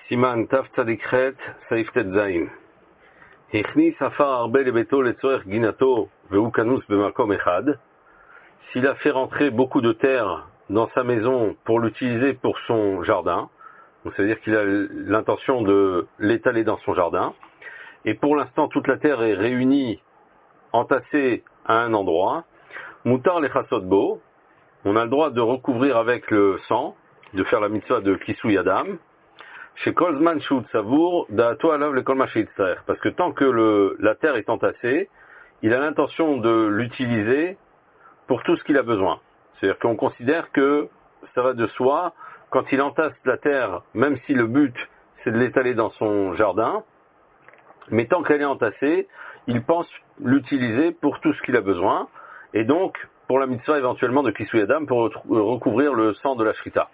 Siman Taf Tzadikret Saif Tetzain. Echnis Afar Arbe Lebeto Letzoer Ginato Veukanus Bemakom Echad. S'il a fait rentrer beaucoup de terre dans sa maison pour l'utiliser pour son jardin, donc ça veut dire qu'il a l'intention de l'étaler dans son jardin, et pour l'instant toute la terre est réunie, entassée à un endroit, Mutar Lechasotbo, on a le droit de recouvrir avec le sang, de faire la mitzvah de Kisui Adam, chez Kolzman Shut Savour, Da'ato Alav le Kolma Sheitzrer, parce que tant que la terre est entassée, il a l'intention de l'utiliser pour tout ce qu'il a besoin. C'est-à-dire qu'on considère que ça va de soi, quand il entasse la terre, même si le but c'est de l'étaler dans son jardin, mais tant qu'elle est entassée, il pense l'utiliser pour tout ce qu'il a besoin, et donc pour la mitzvah éventuellement de Kisui Adam, pour recouvrir le sang de la shrita.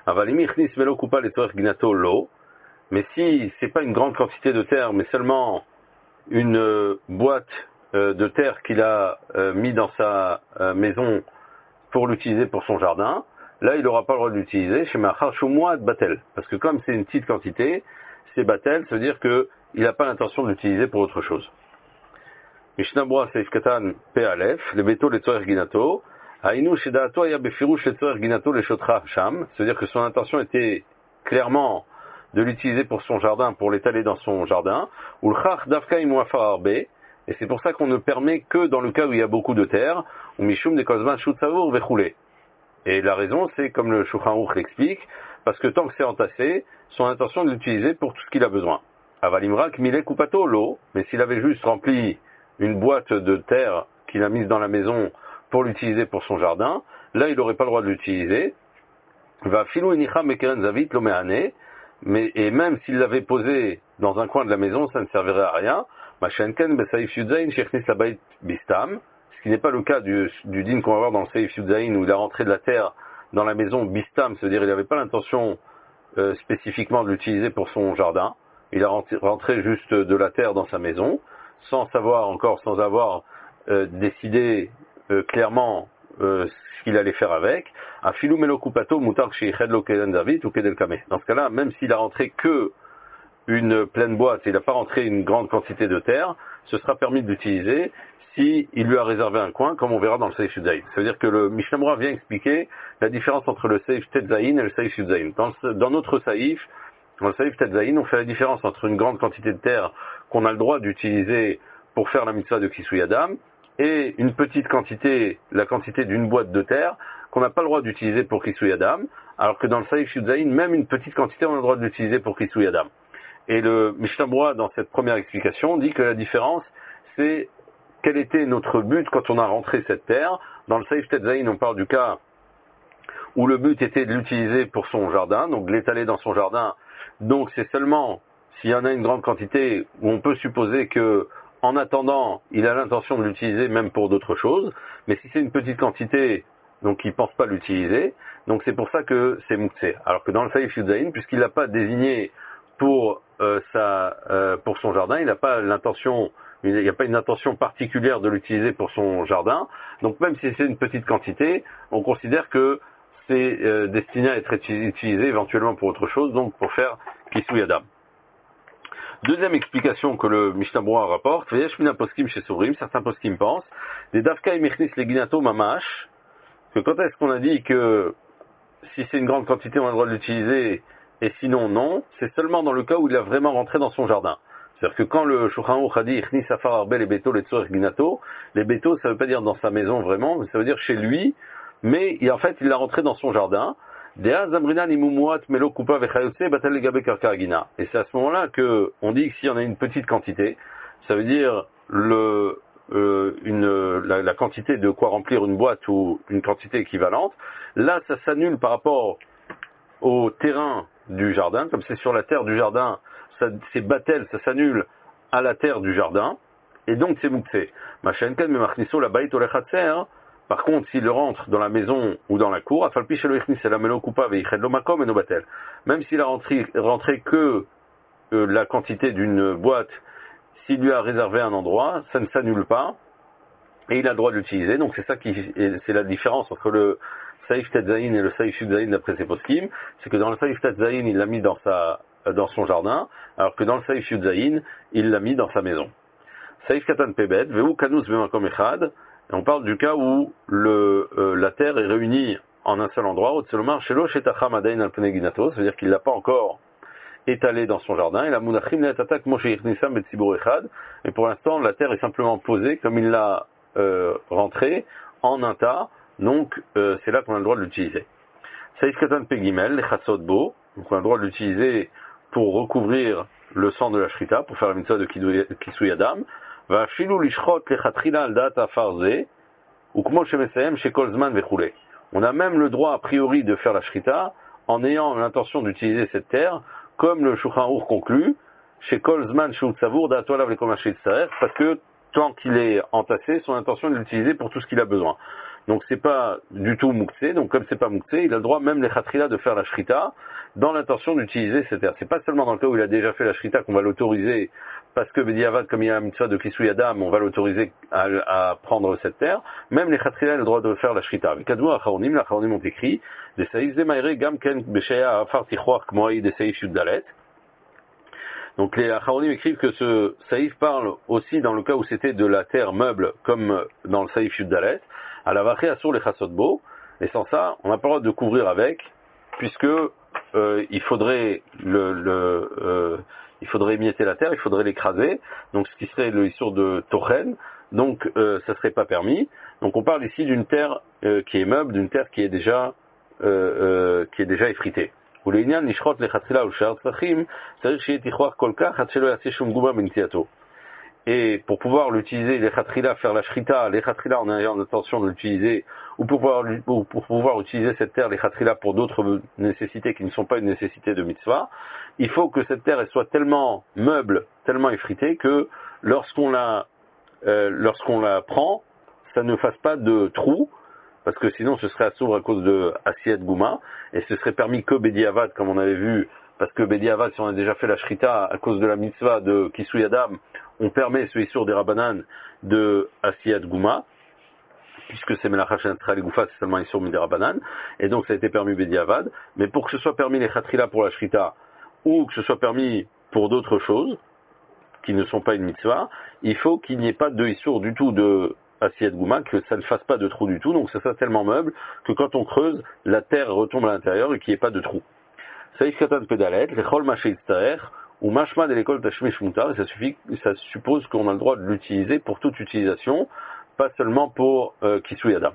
Mais si c'est pas une grande quantité de terre, mais seulement une boîte de terre qu'il a mis dans sa maison pour l'utiliser pour son jardin, là il n'aura pas le droit de l'utiliser chez Machar Shumwa Batel. Parce que comme c'est une petite quantité, c'est Batel, ça veut dire qu'il n'a pas l'intention de l'utiliser pour autre chose. Mishnabura Seif Katan Pe Aleph, le Beto le Tzoer Ginato, Aïnou Shedato Aya Befirouch le Tzoer Ginato le Shotra Sham, c'est-à-dire que son intention était clairement de l'utiliser pour son jardin, pour l'étaler dans son jardin, ou le Chach Davka Imouafar Arbe, et c'est pour ça qu'on ne permet que dans le cas où il y a beaucoup de terre, ou Mishum de Kozman Shut Savour Vechoulé. Et la raison, c'est comme le Shulchan Aruch l'explique, parce que tant que c'est entassé, son intention de l'utiliser pour tout ce qu'il a besoin. Avalimrak Mile Kupato l'eau, mais s'il avait juste rempli une boîte de terre qu'il a mise dans la maison pour l'utiliser pour son jardin, là il n'aurait pas le droit de l'utiliser. Va filou inicha mekeren zavit lomeane, mais et même s'il l'avait posé dans un coin de la maison, ça ne servirait à rien. Machenken besaif yudzain shechnis labait bistam, ce qui n'est pas le cas du din qu'on va voir dans le Seif Yudzain où il a rentré de la terre dans la maison bistam, c'est-à-dire il n'avait pas l'intention spécifiquement de l'utiliser pour son jardin. Il a rentré juste de la terre dans sa maison, sans savoir encore, sans avoir décidé clairement ce qu'il allait faire avec. Dans ce cas-là, même s'il a rentré que une pleine boîte, il n'a pas rentré une grande quantité de terre, ce sera permis de l'utiliser si il lui a réservé un coin, comme on verra dans le Seif Yudzaïn. Ça veut dire que le Mishnah vient expliquer la différence entre le Seif Tetzaïn et le Seif Yudzaïn. Dans notre Seif, dans le Seif Tetzaïn, on fait la différence entre une grande quantité de terre qu'on a le droit d'utiliser pour faire la mitzvah de Kisui Adam, et une petite quantité, la quantité d'une boîte de terre, qu'on n'a pas le droit d'utiliser pour Kisui Adam, alors que dans le Seif Yudzaïn, même une petite quantité, on a le droit de l'utiliser pour Kisui Adam. Et le Mishnah Berurah, dans cette première explication, dit que la différence, c'est quel était notre but quand on a rentré cette terre. Dans le Seif Tetzaïn, on parle du cas où le but était de l'utiliser pour son jardin, donc de l'étaler dans son jardin. Donc c'est seulement s'il y en a une grande quantité où on peut supposer que, en attendant, il a l'intention de l'utiliser même pour d'autres choses. Mais si c'est une petite quantité, donc il pense pas l'utiliser, donc c'est pour ça que c'est Mouktsé. Alors que dans le Seif Yudzaïn, puisqu'il n'a pas désigné pour son jardin, il n'a pas l'intention, il n'y a pas une intention particulière de l'utiliser pour son jardin. Donc même si c'est une petite quantité, on considère que c'est destiné à être utilisé éventuellement pour autre chose, donc pour faire Kisui Adam. Deuxième explication que le Mishnah Berurah rapporte, certains poskim pensent, des Davka et Mechnis les Ginato Mamash, que quand est-ce qu'on a dit que si c'est une grande quantité, on a le droit de l'utiliser, et sinon non, c'est seulement dans le cas où il a vraiment rentré dans son jardin. C'est-à-dire que quand le Shulchan Aruch a dit Ichnis Afar Arbe les Beto les Tzoer Ginato, les Beto ça veut pas dire dans sa maison vraiment, mais ça veut dire chez lui, mais en fait il l'a rentré dans son jardin. Et c'est à ce moment-là que on dit que s'il y en a une petite quantité, ça veut dire la quantité de quoi remplir une boîte ou une quantité équivalente. Là, ça s'annule par rapport au terrain du jardin, comme c'est sur la terre du jardin, c'est batel, ça s'annule à la terre du jardin, et donc c'est mouksé. Par contre, s'il rentre dans la maison ou dans la cour, même s'il a rentré que la quantité d'une boîte, s'il lui a réservé un endroit, ça ne s'annule pas, et il a le droit de l'utiliser. Donc c'est la différence entre le Seif Tetzaïn et le Seif Yudzaïn d'après ses poskim, c'est que dans le Seif Tetzaïn, il l'a mis dans sa dans son jardin, alors que dans le Saïf Yudzaïn, il l'a mis dans sa maison. Saïf Katan Pebet, Veu Kanus Bemakom Echad, et on parle du cas où la terre est réunie en un seul endroit, Otselomar Shelo Shetacham Adain al Pnei Ginato, c'est-à-dire qu'il l'a pas encore étalé dans son jardin, et la Munachim Neatatak Moshe Yichnisam Betzibur Echad, et pour l'instant, la terre est simplement posée comme il l'a rentrée en un tas, donc c'est là qu'on a le droit de l'utiliser. Saïf Katan Pegimel, les Chatzot Bo, donc on a le droit de l'utiliser pour recouvrir le sang de la Shrita, pour faire la mitzvah de Kisui Adam, va Shilou Lishrot Lechatrila al Data Farze, ou Kmo Shemesayem chez Kolzman Vechule. On a même le droit a priori de faire la Shrita en ayant l'intention d'utiliser cette terre, comme le Shulchan Aruch conclut, chez Kolzman Shul Tzavour Da'atolav Lekomashit Tsarer, parce que tant qu'il est entassé, son intention est de l'utiliser pour tout ce qu'il a besoin. Donc c'est pas du tout Mouktsé, donc comme c'est pas Mouktsé, il a le droit même les Khatrila de faire la Shrita dans l'intention d'utiliser cette terre. C'est pas seulement dans le cas où il a déjà fait la Shrita qu'on va l'autoriser, parce que Bediavad, comme il y a la mitzvah de Kisui Adam, on va l'autoriser à prendre cette terre. Même les Khatrila ont le droit de faire la Shrita. Les Acharonim ont écrit, des Saïf Zemaire Gam Ken Beshaya Afar Tichouar Kmoaï des Saïf Yuddalet. Donc les Acharonim écrivent que ce Saïf parle aussi dans le cas où c'était de la terre meuble, comme dans le Saïf Yuddalet, à la Vaché Asur les Chassotbo, et sans ça, on n'a pas le droit de couvrir avec, puisque il faudrait émietter la terre, il faudrait l'écraser, donc ce qui serait le Issur de Tochen, donc ça serait pas permis. Donc on parle ici d'une terre qui est meuble, d'une terre qui est déjà effritée. Et pour pouvoir l'utiliser, les khatrila, faire la shrita, les khatrila en ayant l'intention de l'utiliser, ou pour pouvoir utiliser cette terre, les khatrila, pour d'autres nécessités qui ne sont pas une nécessité de mitzvah, il faut que cette terre elle soit tellement meuble, tellement effritée, que lorsqu'on la prend, ça ne fasse pas de trou, parce que sinon ce serait assour à cause de Asiyat Gouma, et ce serait permis que Bediavad, comme on avait vu, parce que Bediavad, si on a déjà fait la shrita à cause de la mitzvah de Kisui Adam, on permet ce Issur des Rabbanan de Asiyat Gouma, puisque c'est Melachah Shenatzra Goufa, c'est seulement Issur des Rabbanan, et donc ça a été permis Bediavad, mais pour que ce soit permis les Khatrila pour la shrita, ou que ce soit permis pour d'autres choses, qui ne sont pas une mitzvah, il faut qu'il n'y ait pas de Issur du tout de Asiyat Gouma, que ça ne fasse pas de trou du tout, donc ça soit tellement meuble que quand on creuse, la terre retombe à l'intérieur et qu'il n'y ait pas de trou. Saïf Katan Pedalet, Lechol Maché Yitztaer, ou Mashma de l'école Tashmish Mutar, et ça suppose qu'on a le droit de l'utiliser pour toute utilisation, pas seulement pour Kisui Adam.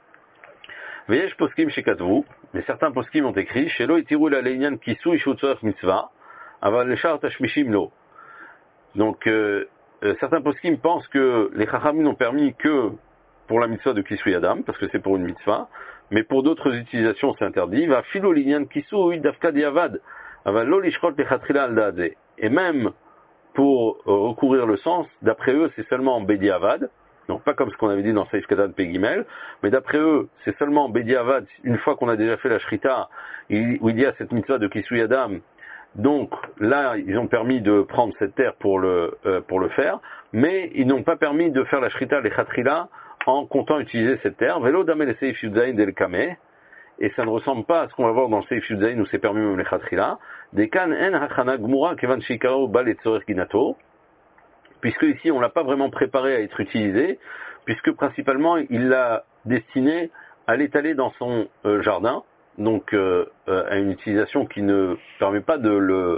Veyesh Poskim Shekatvu, mais certains Poskim ont écrit, Shelo Itiru la Leinian Kisui Shutzoach Mitzvah, Aval Leshar Tashmishim Lo. Donc, certains poskim pensent que les chachamim n'ont permis que pour la mitzvah de Kisui Adam, parce que c'est pour une mitzvah, mais pour d'autres utilisations c'est interdit. Va filo linyan kisui dafka diavad, va lo lishrot lechatrila al daadze. Et même pour recouvrir le sens, d'après eux c'est seulement bediavad, donc pas comme ce qu'on avait dit dans Saïf Katan Pegimel, mais d'après eux c'est seulement bediavad une fois qu'on a déjà fait la shrita, où il y a cette mitzvah de Kisui Adam. Donc là, ils ont permis de prendre cette terre pour le faire, mais ils n'ont pas permis de faire la shrita, les khatrila, en comptant utiliser cette terre. Velo damel le seif yudzaïn del kame, et ça ne ressemble pas à ce qu'on va voir dans le seif yudzaïn où c'est permis même les khatrila. Dekan en hachana gmura kevan shikaro bal et tzorer ginato, puisque ici on l'a pas vraiment préparé à être utilisé, puisque principalement il l'a destiné à l'étaler dans son jardin. Donc à une utilisation qui ne permet pas de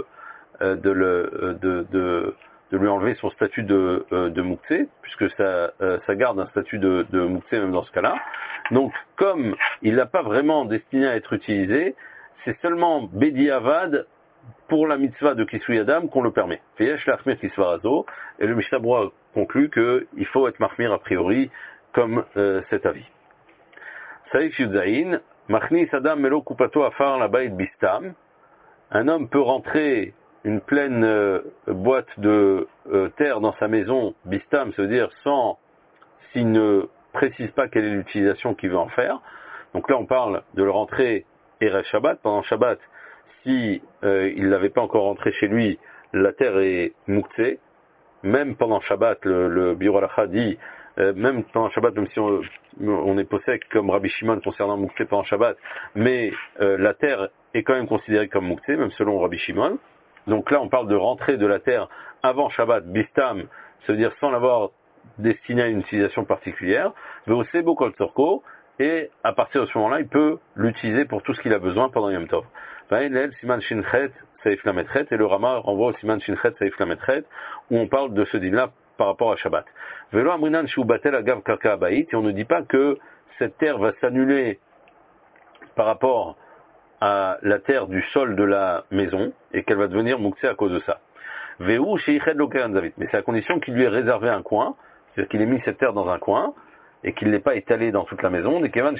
lui enlever son statut de Mouktsé, puisque ça garde un statut de Mouktsé même dans ce cas-là. Donc comme il n'a pas vraiment destiné à être utilisé, c'est seulement Bediavad pour la mitzvah de Kisui Adam qu'on le permet. Veyesh l'achmir kisvarazo, et le Mishnah Berurah conclut qu'il faut être mahmir a priori comme cet avis. Saïf Yudzaïn, Machnis Adam Melo Kupato Afar la Baït Bistam. Un homme peut rentrer une pleine boîte de terre dans sa maison, Bistam, ça veut dire s'il ne précise pas quelle est l'utilisation qu'il veut en faire. Donc là on parle de le rentrer Erev Shabbat, pendant Shabbat, si il n'avait pas encore rentré chez lui, la terre est Mouktsé. Même pendant Shabbat, le Biur Halacha dit, même pendant Shabbat, même si on est possèque comme Rabbi Shimon concernant Mouktsé pendant Shabbat, mais la terre est quand même considérée comme Mouktsé, même selon Rabbi Shimon. Donc là, on parle de rentrer de la terre avant Shabbat, bistam, ça veut dire sans l'avoir destiné à une utilisation particulière, Veosebo Kol Tzorko, et à partir de ce moment-là, il peut l'utiliser pour tout ce qu'il a besoin pendant Yom Tov. Siman Shinchet, Saif Lametret, et le Rama renvoie au Siman Shinchet, Saif Lametret, où on parle de ce din-là par rapport à Shabbat. Velo Amrinan Shubatel Agav Karka Abayit, et on ne dit pas que cette terre va s'annuler par rapport à la terre du sol de la maison, et qu'elle va devenir Mouktsé à cause de ça. Veu Sheiched Lokeran Zavit, mais c'est à condition qu'il lui ait réservé un coin, c'est-à-dire qu'il ait mis cette terre dans un coin, et qu'il ne l'ait pas étalée dans toute la maison,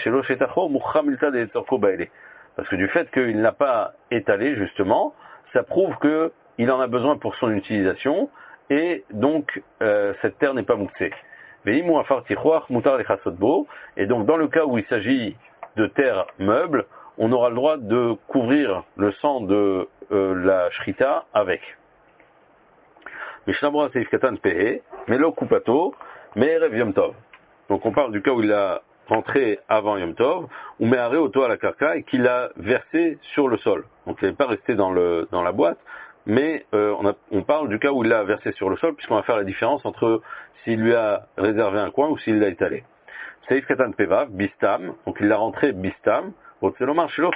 parce que du fait qu'il ne l'a pas étalé, justement, ça prouve qu'il en a besoin pour son utilisation, et donc cette terre n'est pas mouktée. Et donc dans le cas où il s'agit de terre meuble, on aura le droit de couvrir le sang de la shrita avec. Mishnah Seif Katan Pehe, Melo Kupato, Me'erev Yom Tov. Donc on parle du cas où il a rentré avant Yom Tov, ou Me'are Oto à la Karka, et qu'il a versé sur le sol. Donc il n'est pas resté dans la boîte, mais on parle du cas où il l'a versé sur le sol, puisqu'on va faire la différence entre s'il lui a réservé un coin ou s'il l'a étalé. Seif Katan Pevav, Bistam, donc il l'a rentré Bistam, c'est-à-dire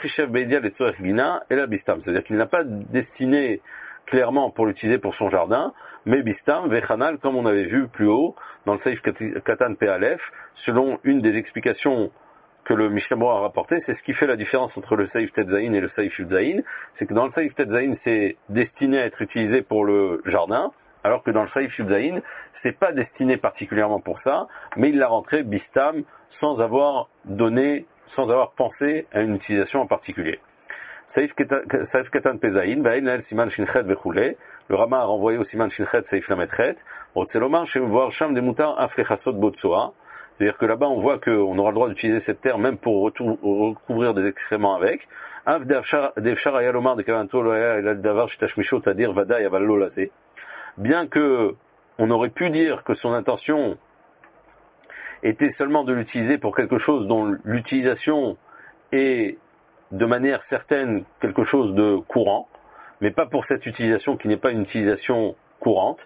qu'il n'a pas destiné clairement pour l'utiliser pour son jardin, mais Bistam, Vechanal, comme on avait vu plus haut, dans le Saïf Katan Pe'alef, selon une des explications que le Mishnah a rapporté, c'est ce qui fait la différence entre le Saïf Tetzaïn et le Saïf Yudzaïn, c'est que dans le Saïf Tetzaïn, c'est destiné à être utilisé pour le jardin, alors que dans le Saïf Yudzaïn, c'est pas destiné particulièrement pour ça, mais il l'a rentré Bistam sans avoir pensé à une utilisation en particulier. Saïf Katan Pezaïn, Siman Shinchet Vechule, le Rama a renvoyé au Siman Shinchet Saïf Lametret, Otselomar, chez voir Sham des Moutards Aflechasot Botsoa, c'est-à-dire que là-bas on voit qu'on aura le droit d'utiliser cette terre même pour recouvrir des excréments avec. Av Devshar Ayalomar de Kavanto Loya El Davar Shitashmisho Tadir Vada Yavallo Lazé. Bien que on aurait pu dire que son intention était seulement de l'utiliser pour quelque chose dont l'utilisation est de manière certaine quelque chose de courant, mais pas pour cette utilisation qui n'est pas une utilisation courante,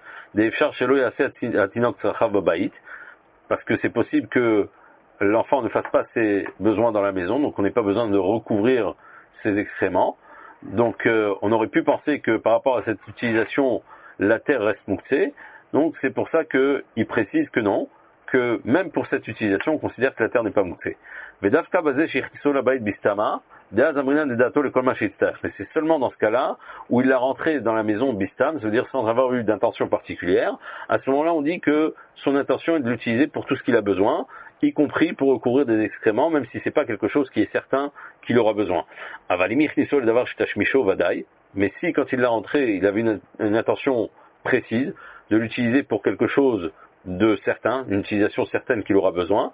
parce que c'est possible que l'enfant ne fasse pas ses besoins dans la maison, donc on n'a pas besoin de recouvrir ses excréments. Donc on aurait pu penser que par rapport à cette utilisation, la terre reste mouktée, donc c'est pour ça qu'il précise que non, que même pour cette utilisation, on considère que la terre n'est pas mouktée. Mais c'est seulement dans ce cas-là où il l'a rentré dans la maison bistam, ça veut dire sans avoir eu d'intention particulière. À ce moment-là, on dit que son intention est de l'utiliser pour tout ce qu'il a besoin, y compris pour recouvrir des excréments, même si c'est pas quelque chose qui est certain qu'il aura besoin. Mais si, quand il l'a rentré, il avait une intention précise de l'utiliser pour quelque chose de certain, une utilisation certaine qu'il aura besoin.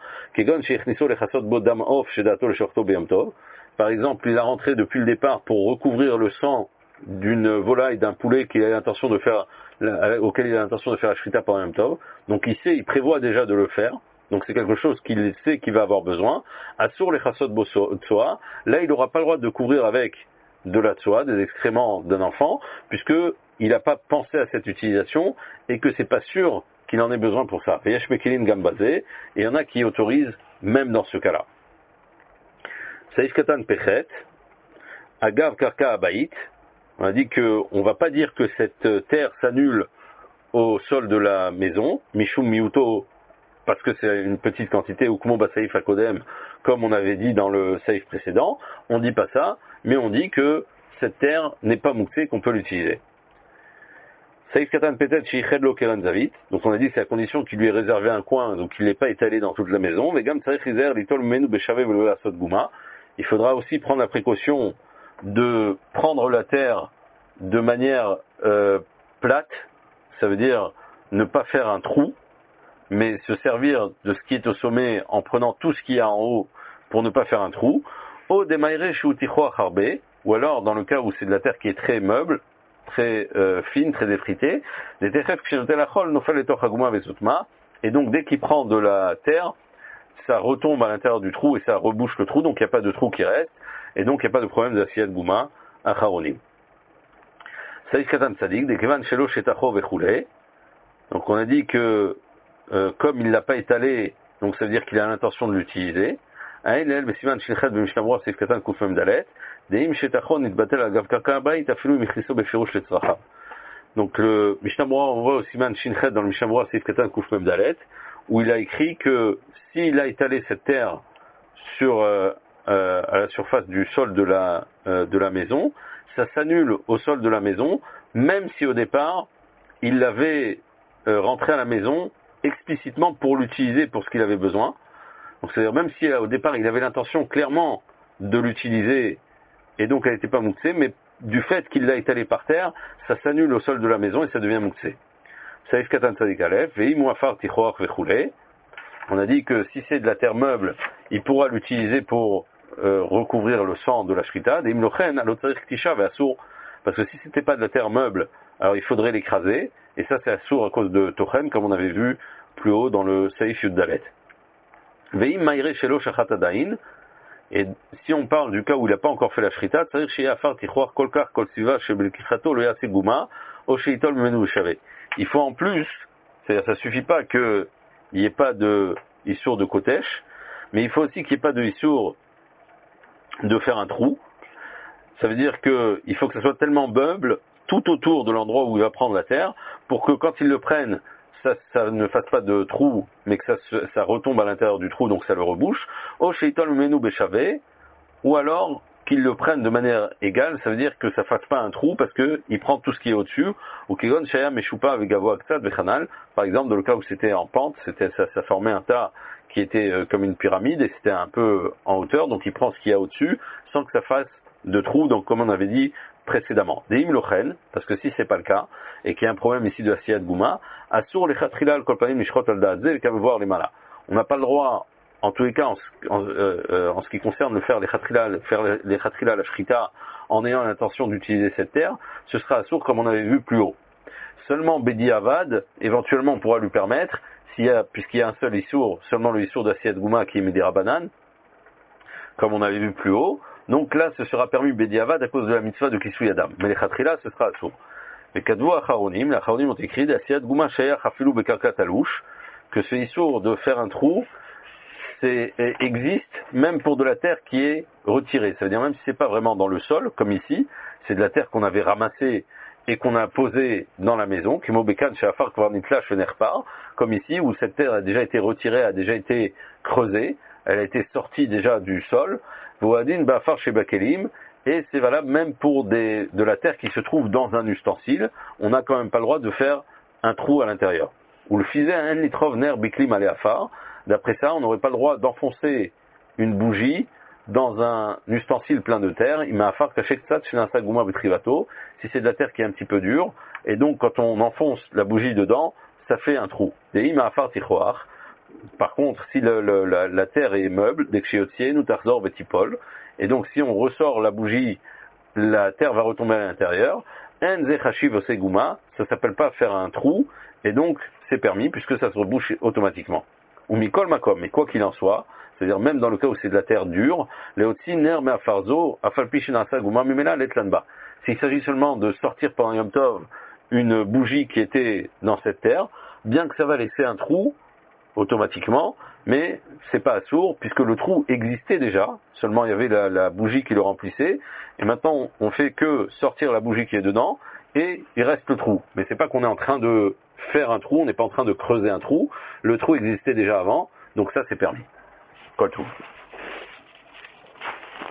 Par exemple, il a rentré depuis le départ pour recouvrir le sang d'une volaille, d'un poulet qu'il a l'intention de faire, auquel il a l'intention de faire la shrita pendant Yom Tov. Donc il prévoit déjà de le faire. Donc c'est quelque chose qu'il sait qu'il va avoir besoin. Assur les chasot tsoa. Là, il n'aura pas le droit de couvrir avec de la tsoa, des excréments d'un enfant, puisque il n'a pas pensé à cette utilisation et que c'est pas sûr qu'il en ait besoin pour ça. Et il y en a qui autorisent même dans ce cas-là. Saïf Katan Pechet, Agav Karka Abayit, on a dit qu'on ne va pas dire que cette terre s'annule au sol de la maison, Mishum Miuto, parce que c'est une petite quantité, ou Kumo Basaïf Akodem, comme on avait dit dans le Saïf précédent, on ne dit pas ça, mais on dit que cette terre n'est pas mouktée, qu'on peut l'utiliser. Saïf Katan Petet Shiched Lo Keran Zavit, donc on a dit c'est à condition qu'il lui ait réservé un coin, donc il n'est pas étalé dans toute la maison, mais Gam Tzarech Izer Litol Menu Beshave Velo Asot Guma, il faudra aussi prendre la précaution de prendre la terre de manière plate, ça veut dire ne pas faire un trou, mais se servir de ce qui est au sommet en prenant tout ce qu'il y a en haut pour ne pas faire un trou, ou alors dans le cas où c'est de la terre qui est très meuble, très fine, très effritée, et donc dès qu'il prend de la terre, ça retombe à l'intérieur du trou et ça rebouche le trou, donc il n'y a pas de trou qui reste, et donc il n'y a pas de problème d'assiette gouma à Charonim. Saïf Katan Tzadik, des Kevan Shelo Shetacho Vechule. Donc on a dit que comme il ne l'a pas étalé, donc ça veut dire qu'il a l'intention de l'utiliser. Donc le Mishnah Berurah, on voit au Siman Shinchet dans le Mishnah Berurah Seif Katan Kuf Mem Dalet, où il a écrit que s'il a étalé cette terre sur à la surface du sol de la maison, ça s'annule au sol de la maison, même si au départ il l'avait rentré à la maison explicitement pour l'utiliser pour ce qu'il avait besoin. Donc c'est-à-dire même si au départ il avait l'intention clairement de l'utiliser et donc elle n'était pas mouxée, mais du fait qu'il l'a étalé par terre, ça s'annule au sol de la maison et ça devient mouxé. Saïf Katan Tzadik Aleph, Ve'im Wafar Tichoach Vechule. On a dit que si c'est de la terre meuble, il pourra l'utiliser pour recouvrir le sang de la shrita. De'im Lochen Alotzarich Tisha Ve'asur. Parce que si c'était pas de la terre meuble, alors il faudrait l'écraser, et ça c'est assour à cause de Tochen, comme on avait vu plus haut dans le Saïf Yud Dalet. Ve'im Maïre Shelo Shachat Adain. Et si on parle du cas où il n'a pas encore fait la shrita, c'est-à-dire chez Afar Tichoach Kolkar Kol Siva chez Belkichato le Yase Guma, O Sheitol Menu Shavé. Il faut en plus, c'est-à-dire ça suffit pas qu'il n'y ait pas de issour de kotesh, mais il faut aussi qu'il n'y ait pas de issour de faire un trou. Ça veut dire qu'il faut que ça soit tellement meuble tout autour de l'endroit où il va prendre la terre, pour que quand il le prenne, ça ne fasse pas de trou, mais que ça retombe à l'intérieur du trou, donc ça le rebouche. O sheitol menu beshavé, ou alors qu'il le prenne de manière égale, ça veut dire que ça fasse pas un trou, parce que il prend tout ce qui est au-dessus. Ou kigon shaya meshupa avec gavo aktsat bechanal. Par exemple, dans le cas où c'était en pente, ça formait un tas qui était comme une pyramide, et c'était un peu en hauteur, donc il prend ce qu'il y a au-dessus, sans que ça fasse de trou, donc comme on avait dit précédemment. Deim lochen, parce que si c'est pas le cas, et qu'il y a un problème ici de Asiyat Gouma, Asur le Khatrila kol panim mishchot al da'adze le voir les malas. On n'a pas le droit, en tous les cas, en ce qui concerne faire les Khatrila, la shrita, en ayant l'intention d'utiliser cette terre, ce sera Asur comme on avait vu plus haut. Seulement Bedi Avad, éventuellement on pourra lui permettre, puisqu'il y a un seul Issour, seulement le Issour d'Asiyat Gouma qui est Medira Banan, comme on avait vu plus haut. Donc là, ce sera permis Bediavad à cause de la mitzvah de Kisui Adam. Mais les Khatrila, ce sera assour. Les Kadvo Acharonim, les Acharonim ont écrit d'Asiyat Gouma Shayach Hafilu Bekarkat Alouch, que ce issour de faire un trou, existe même pour de la terre qui est retirée. Ça veut dire même si c'est pas vraiment dans le sol, comme ici, c'est de la terre qu'on avait ramassée et qu'on a posée dans la maison, Kimo Bekan Shafar Kvarnitla Shenerpar, comme ici, où cette terre a déjà été retirée, a déjà été creusée, elle a été sortie déjà du sol, Voadin Bafar chez Bakelim, et c'est valable même pour de la terre qui se trouve dans un ustensile, on n'a quand même pas le droit de faire un trou à l'intérieur. Ou le fisé un litrov ner biklim aléafar, d'après ça, on n'aurait pas le droit d'enfoncer une bougie dans un ustensile plein de terre, il m'a afar caché que ça, si c'est de la terre qui est un petit peu dure, et donc quand on enfonce la bougie dedans, ça fait un trou. Et il m'a afar tichoach. Par contre, si la terre est meuble, nous tarzor vetipol, et donc si on ressort la bougie, la terre va retomber à l'intérieur, ça s'appelle pas faire un trou, et donc c'est permis puisque ça se rebouche automatiquement. Ou mikol makom, mais quoi qu'il en soit, c'est-à-dire même dans le cas où c'est de la terre dure, s'il s'agit seulement de sortir pendant Yom Tov une bougie qui était dans cette terre, bien que ça va laisser un trou, automatiquement, mais c'est pas assourd puisque le trou existait déjà, seulement il y avait la bougie qui le remplissait, et maintenant on fait que sortir la bougie qui est dedans, et il reste le trou. Mais c'est pas qu'on est en train de faire un trou, on n'est pas en train de creuser un trou, le trou existait déjà avant, donc ça c'est permis. Quoi tout.